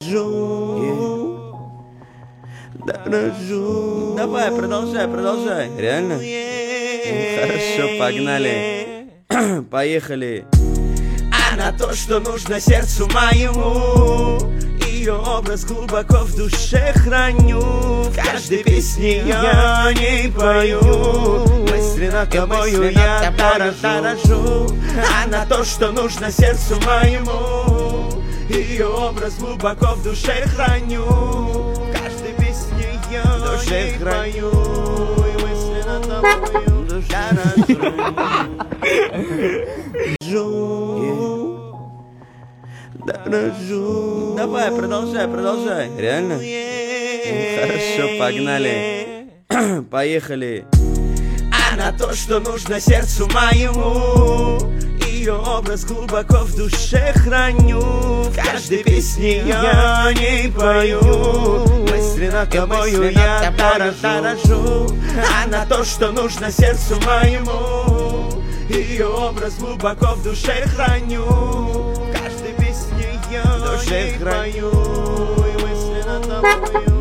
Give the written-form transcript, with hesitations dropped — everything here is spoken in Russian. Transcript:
Дорожу. Давай, продолжай. Реально? Хорошо, погнали. Поехали. Она то, что нужно сердцу моему. Ее образ глубоко в душе храню. В каждой песне я о ней пою. Мысленно тобою я дорожу. Она то, что нужно сердцу моему. Ее образ глубоко в душе храню. В каждой песне я о ней пою. И мысленно тобою дорожу. Давай, продолжай. Реально? Хорошо, погнали. Поехали. Она то, что нужно сердцу моему. Ее образ глубоко в душе храню. В каждой песне я о ней пою. Мысленно тобою я дорожу. Она то, что нужно сердцу моему. Ее образ глубоко в душе храню. В каждой песне я о ней пою. И мысленно тобою